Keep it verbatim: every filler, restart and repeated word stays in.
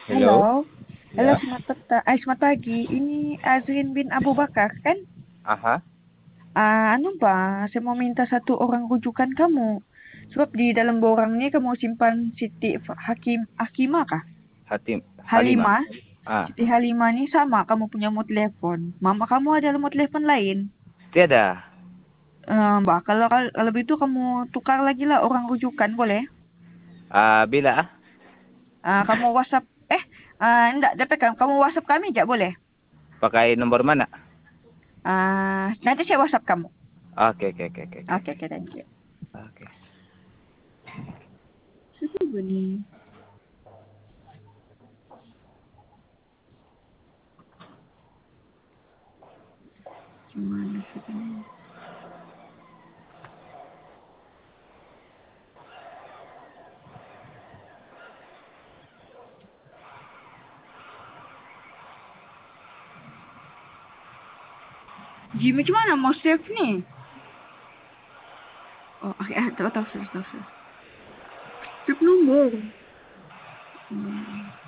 Hello. Halo, halo Ya. selamat peta, eh, selamat pagi. Ini Azrin bin Abu Bakar kan? Aha. Ah, anu bang, saya mau minta satu orang rujukan kamu. Sebab di dalam borang ini kamu simpan Siti F- Hakim Hakimah kah? Hatim. Halimah. Halimah. Ah. Siti Halimah ini sama kamu punya nomor telepon. Mama kamu ada nomor telepon lain. Tiada. Eh, mbak, kalau kalau begitu kamu tukar lagi lah orang rujukan boleh? Ah, bila ah? Ah, kamu WhatsApp. Eh, ah, enggak, dapat kan? Kamu WhatsApp kami aja boleh? Pakai nomor mana? Ah, nanti saya WhatsApp kamu. Oke, oke, oke, oke, oke. Oke, oke, thank you. Oke. Siapa ni? Gimana caranya? Ji, macam mana mau save ni? Oh, okay, ah, tahu tahu tahu tahu. Save nombor. Hmm.